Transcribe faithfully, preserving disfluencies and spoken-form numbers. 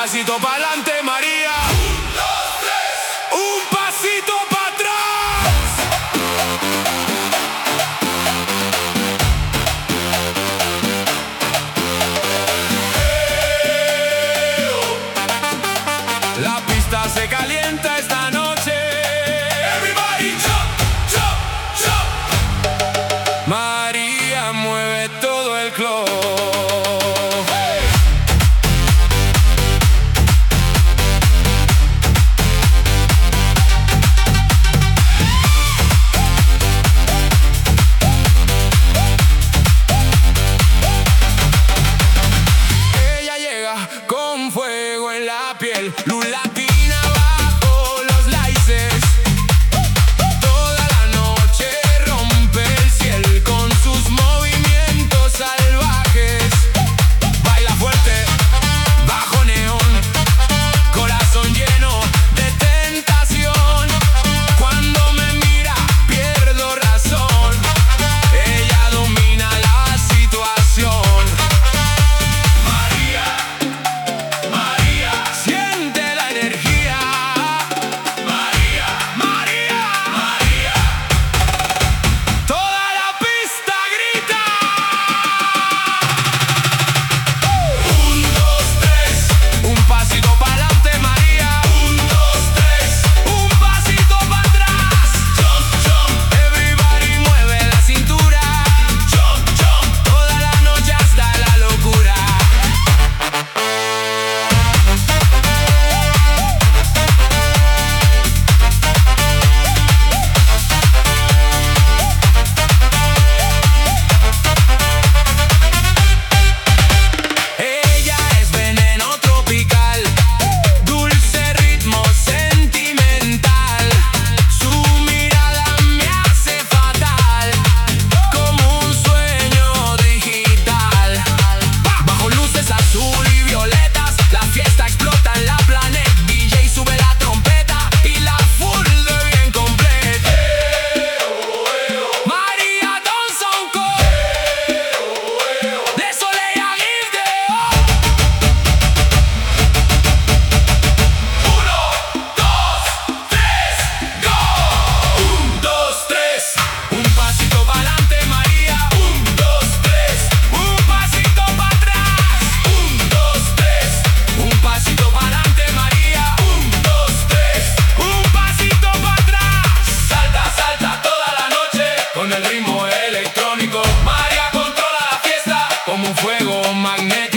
pasito pa'lante, María. Un, dos, tres. Un pasito para atrás. La pista se calienta esta noche. Everybody jump, jump, jump. María mueve todo el club. Con fuego en la piel, luz latina bajo los láices. Toda la noche rompe el cielo con sus movimientos salvajes. Baila fuerte bajo neón, corazón lleno de tentación. Cuando me mira pierdo razón, ella domina la situación. Con el ritmo electrónico, María controla la fiesta como un fuego magnético.